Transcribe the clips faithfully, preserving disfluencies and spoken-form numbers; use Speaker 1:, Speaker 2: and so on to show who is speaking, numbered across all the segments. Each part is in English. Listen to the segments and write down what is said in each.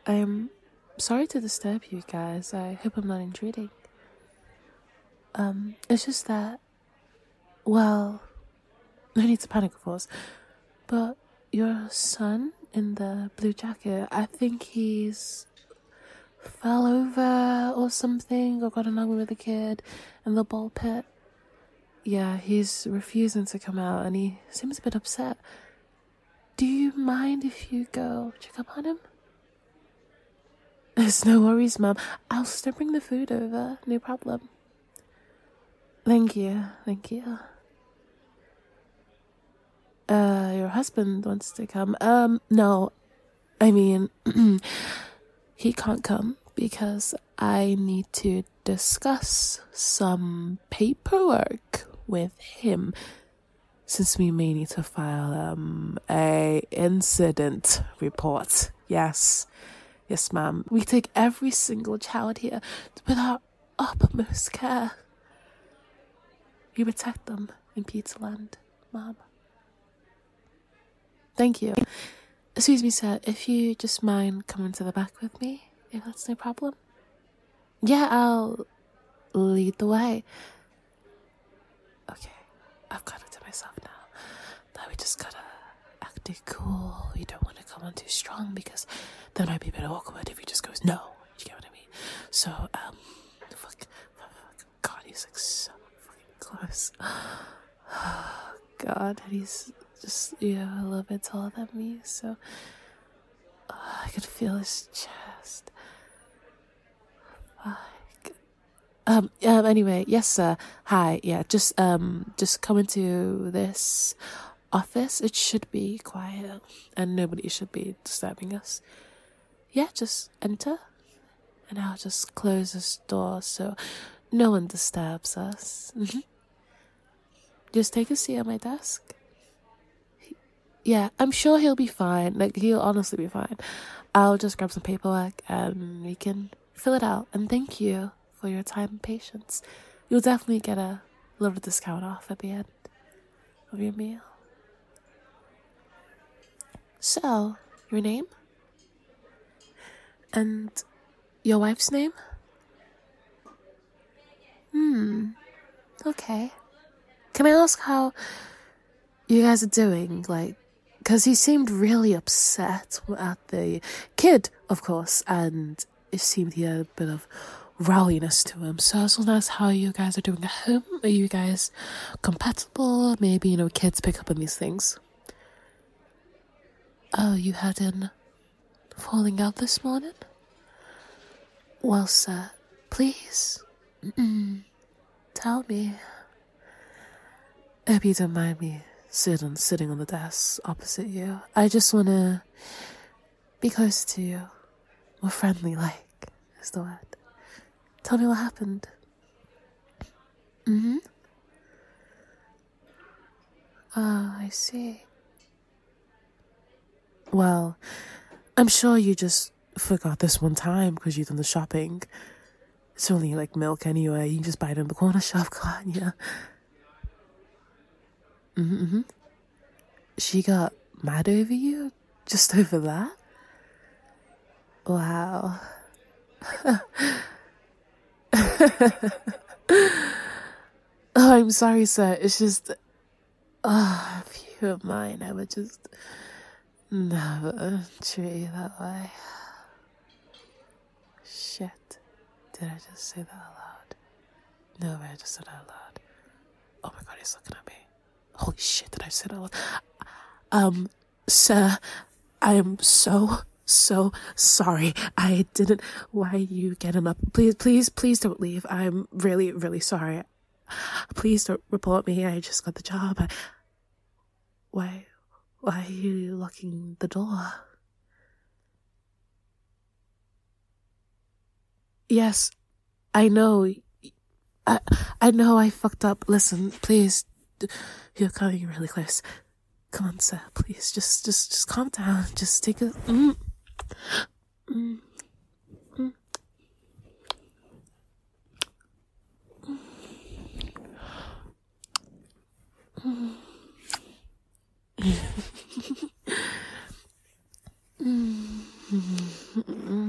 Speaker 1: I'm sorry to disturb you guys. I hope I'm not intruding. Um, it's just that, well, no need to panic, of course, but your son in the blue jacket, I think he's fell over or something, or got an argument with a kid in the ball pit. Yeah, he's refusing to come out and he seems a bit upset. Do you mind if you go check up on him? There's no worries, Mum. I'll still bring the food over. No problem. Thank you. Thank you. Uh, your husband wants to come. Um, no. I mean, he can't come because I need to discuss some paperwork with him, since we may need to file um a incident report. Yes. Yes, ma'am. We take every single child here with our utmost care. We protect them in Peterland, ma'am. Thank you. Excuse me, sir, if you just mind coming to the back with me, if that's no problem. Yeah, I'll lead the way. Okay, I've got it to myself now. Now we just gotta act it cool. You don't want to come on too strong because that might be a bit awkward if he just goes, no. You get what I mean? So, um, fuck, fuck, fuck. God, he's like so fucking close. God, and he's just, yeah, a little bit taller than me, so uh, I could feel his chest. Fuck. Um, um, anyway, yes, sir. Hi, yeah, just, um, just come into this office. It should be quiet and nobody should be disturbing us. Yeah, just enter and I'll just close this door so no one disturbs us. Mm-hmm. Just take a seat at my desk. Yeah, I'm sure he'll be fine. Like, he'll honestly be fine. I'll just grab some paperwork and we can fill it out. And thank you for your time and patience. You'll definitely get a little discount off at the end of your meal. So, your name? And your wife's name? Hmm. Okay. Can I ask how you guys are doing? Like, because he seemed really upset at the kid, of course, and it seemed he had a bit of rowdiness to him. So I was wondering how you guys are doing at home. Are you guys compatible? Maybe, you know, kids pick up on these things. Oh, you had an falling out this morning? Well, sir, please, mm-mm, tell me. I hope you don't mind me sitting, sitting on the desk opposite you. I just want to be close to you. More friendly, like, is the word. Tell me what happened. Mm-hmm. Oh, I see. Well, I'm sure you just forgot this one time because you've done the shopping. It's only like milk anyway. You can just buy it in the corner shop, can't you? Mm-hmm. She got mad over you? Just over that? Wow. Oh, I'm sorry, sir. It's just... Oh, if you were mine, I would just never treat you that way. Shit. Did I just say that out loud? No, I just said it out loud. Oh my god, he's looking at me. Holy shit, did I say that out loud? Um, sir, I am so, so sorry. I didn't... Why are you getting up? Please, please, please don't leave. I'm really, really sorry. Please don't report me. I just got the job. I... Why... Why are you locking the door? Yes, I know. I, I know I fucked up. Listen, please. You're coming really close. Come on, sir. Please, just, just, just calm down. Just take a... Mm, mm, mm, mm. Mm.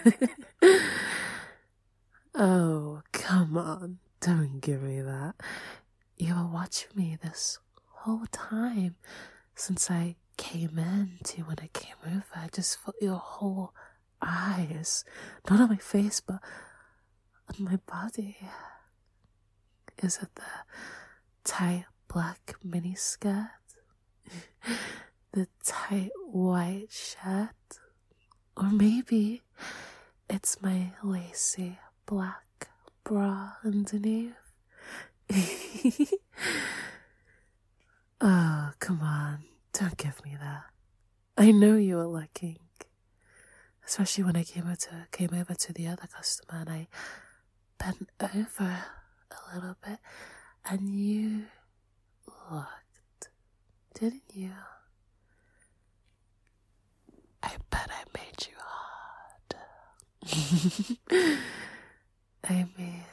Speaker 1: Oh, come on. Don't give me that. You were watching me this whole time since I came in to when I came over. I just felt your whole eyes. Not on my face, but on my body. Is it the tight black mini skirt? The tight white shirt? Or maybe it's my lacy black bra underneath? Oh, come on. Don't give me that. I know you were looking. Especially when I came over to, came over to the other customer and I bent over a little bit and you looked, didn't you? I bet I made you hard. I mean,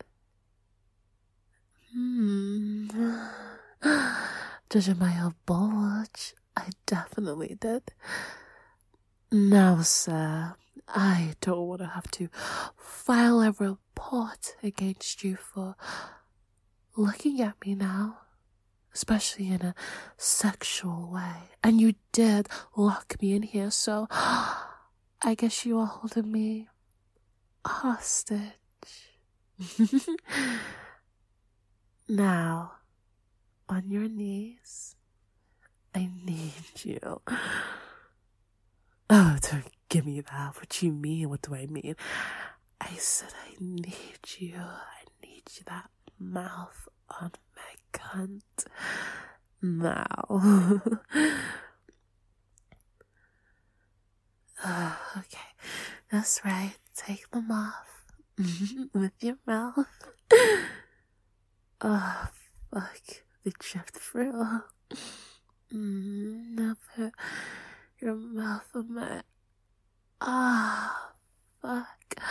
Speaker 1: hmm, judging by your bulge, I definitely did. Now, sir, I don't want to have to file a report against you for looking at me now, especially in a sexual way. And you did lock me in here, so I guess you are holding me hostage. Now, on your knees, I need you. Oh, don't give me that. What you mean? What do I mean? I said I need you. I need you, that mouth on my cunt. Now. Oh, okay. That's right. Take them off. With your mouth. Oh, fuck. They dripped through. Mm, now put your mouth on my... Ah, oh, fuck.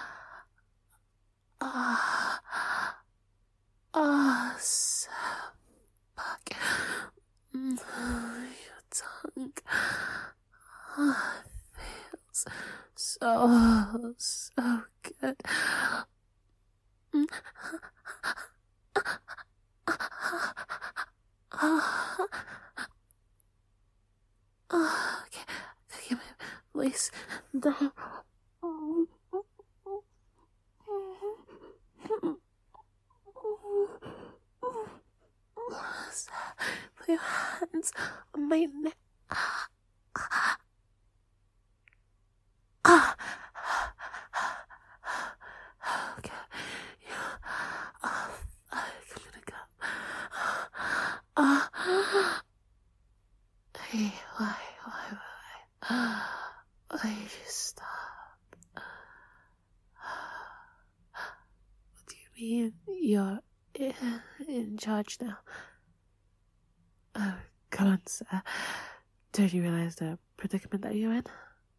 Speaker 1: Ah, oh, oh, so fuck. Mm, your tongue. Oh, it feels so, so good. Mm. Oh, oh, okay. Give me, please. Down. Put your hands on my neck. Ah. Okay. Yeah. Oh, fuck. I'm gonna go. Ah. Hey, why, why, why? Why did you stop? What do you mean you're in, in charge now? Oh, come on, sir. Don't you realize the predicament that you're in?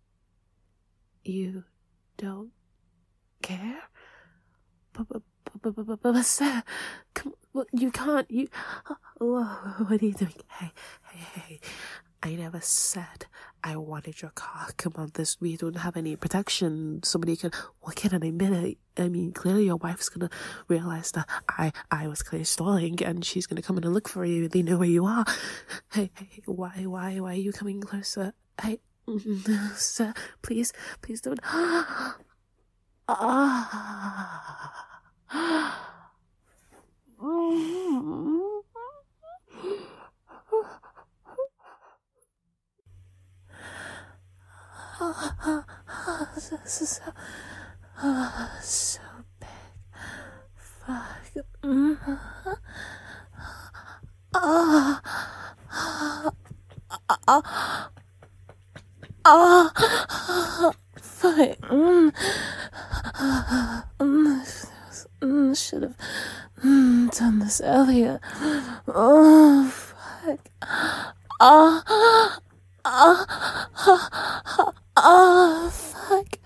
Speaker 1: You don't care? But, but, but, but, but, but, sir, come, well, you can't, you, whoa, what are you doing? Hey, hey, hey, I never said I wanted your car. Come on, this, we don't have any protection. Somebody can walk in and admit it. I mean, clearly your wife's gonna realize that I, I was clearly stalling and she's gonna come in and look for you. They know where you are. Hey, hey, why, why, why are you coming closer? Hey, sir, please, please don't. Ah. This is so, oh, so big. Fuck. Mm. Ah. Ah. Ah. Ah. Fuck. Mm. Mm. Mm. Should have mm, done this earlier. Oh, fuck. Ah. Ah. Ah. Ah, fuck.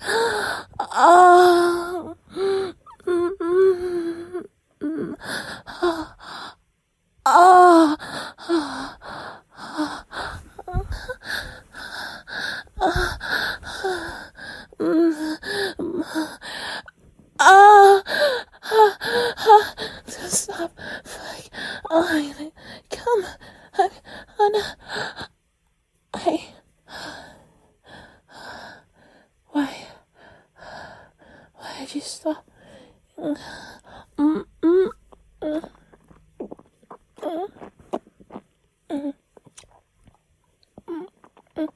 Speaker 1: Ah. Mm, mm, mm. Ah. Ah. Ah. Mm. stop. Fuck. Oh, come. I, I, I, why? Why did you stop? Mm, mm, mm, mm, mm, mm, mm,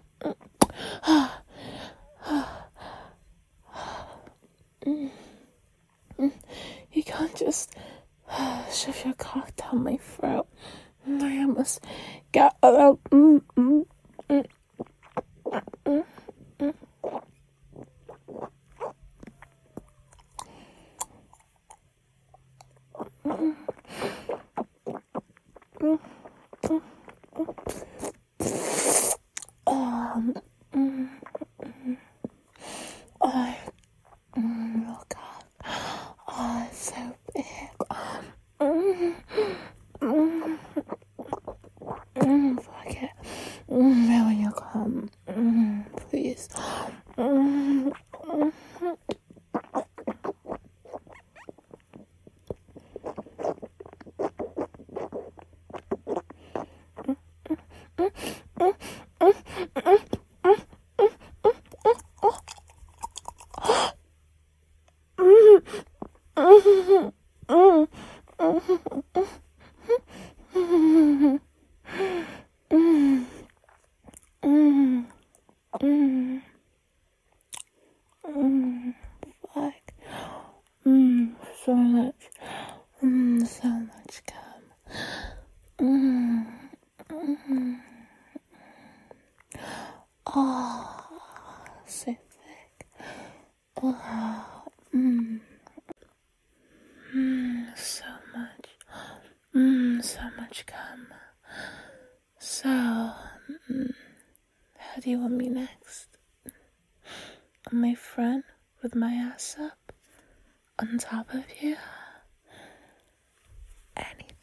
Speaker 1: mm, mm. You can't just shove your cock down my throat. I almost got out. Mm, mm, mm, mm, mm. Mm, mm, mm, mm. Um, mm, mm. I, mm, oh God, oh, it's so big. Mm, mm, mm, fuck it. Mm, now when you come, mm, please. Mm, mm, mm, mm, mm, fuck. Mm, so much. Mm, so much cum. Mm, mm. Oh, so thick. Oh, mm, mm, so much. Mm, so much cum. So, mm, how do you want me next? On my front with my ass up? On top of you? Anything.